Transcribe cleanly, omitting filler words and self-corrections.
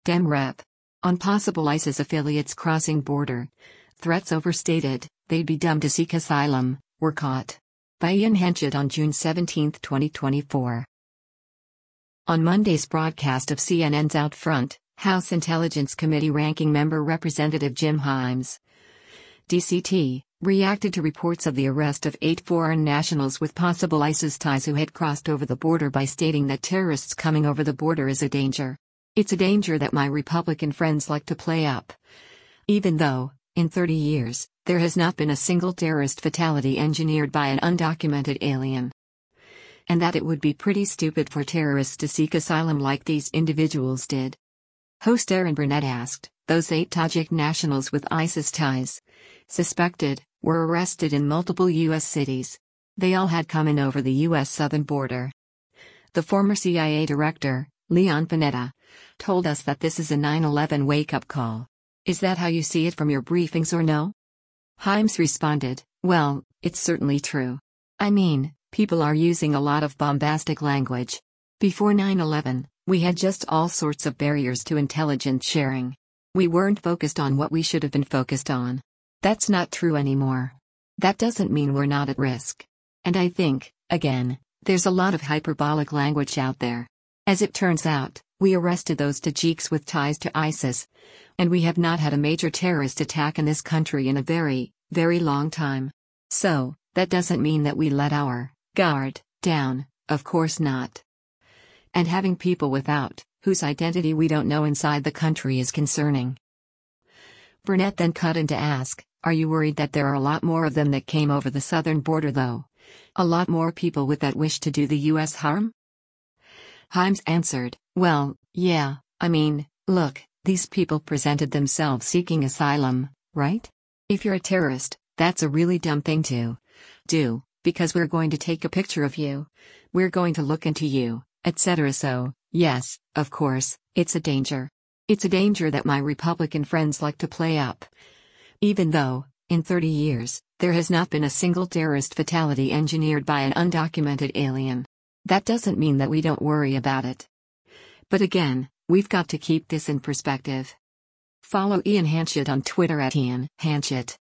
Dem Rep. On possible ISIS affiliates crossing border. Threats overstated, they'd be dumb to seek asylum, were caught. By Ian Henchett on June 17, 2024. On Monday's broadcast of CNN's Out Front, House Intelligence Committee Ranking Member Representative Jim Himes, DCT, reacted to reports of the arrest of 8 foreign nationals with possible ISIS ties who had crossed over the border by stating that terrorists coming over the border is a danger. It's a danger that my Republican friends like to play up. Even though, in 30 years, there has not been a single terrorist fatality engineered by an undocumented alien. And that it would be pretty stupid for terrorists to seek asylum like these individuals did. Host Erin Burnett asked, those 8 Tajik nationals with ISIS ties, suspected, were arrested in multiple U.S. cities. They all had come in over the U.S. southern border. The former CIA director, Leon Panetta, told us that this is a 9/11 wake-up call. Is that how you see it from your briefings or no? Himes responded, well, it's certainly true. I mean, people are using a lot of bombastic language. Before 9/11, we had just all sorts of barriers to intelligence sharing. We weren't focused on what we should have been focused on. That's not true anymore. That doesn't mean we're not at risk. And I think, again, there's a lot of hyperbolic language out there. As it turns out, we arrested those Tajiks with ties to ISIS, and we have not had a major terrorist attack in this country in a very, very long time. So, that doesn't mean that we let our guard down, of course not. And having people without, whose identity we don't know inside the country is concerning. Burnett then cut in to ask, are you worried that there are a lot more of them that came over the southern border though? A lot more people with that wish to do the U.S. harm? Himes answered, well, yeah, I mean, look, these people presented themselves seeking asylum, right? If you're a terrorist, that's a really dumb thing to do, because we're going to take a picture of you. We're going to look into you, etc. So, yes, of course, it's a danger. It's a danger that my Republican friends like to play up. Even though, in 30 years, there has not been a single terrorist fatality engineered by an undocumented alien. That doesn't mean that we don't worry about it. But again, we've got to keep this in perspective. Follow Ian Henchett on Twitter @Ian Henchett.